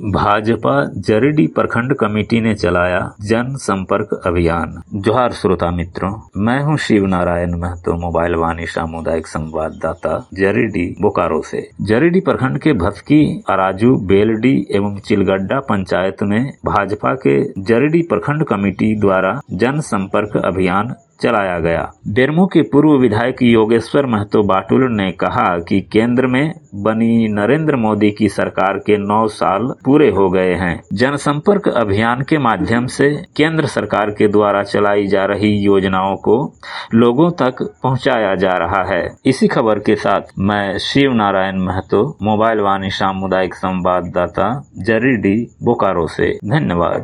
भाजपा जरीडीह प्रखंड कमेटी ने चलाया जन संपर्क अभियान। जोहार श्रोता मित्रों, मैं हूं शिव नारायण महतो, मोबाइल वाणी सामुदायिक संवाददाता जरीडीह बोकारो से। जरीडीह प्रखंड के भसकी, अराजू, बेलडी एवं चिलगड्डा पंचायत में भाजपा के जरीडीह प्रखंड कमेटी द्वारा जन संपर्क अभियान चलाया गया। बेरमो के पूर्व विधायक योगेश्वर महतो बाटुल ने कहा कि केंद्र में बनी नरेंद्र मोदी की सरकार के 9 साल पूरे हो गए हैं। जनसंपर्क अभियान के माध्यम से केंद्र सरकार के द्वारा चलाई जा रही योजनाओं को लोगों तक पहुंचाया जा रहा है। इसी खबर के साथ मैं शिव नारायण महतो, मोबाइल वाणी सामुदायिक संवाददाता जरीडीह बोकारो से। धन्यवाद।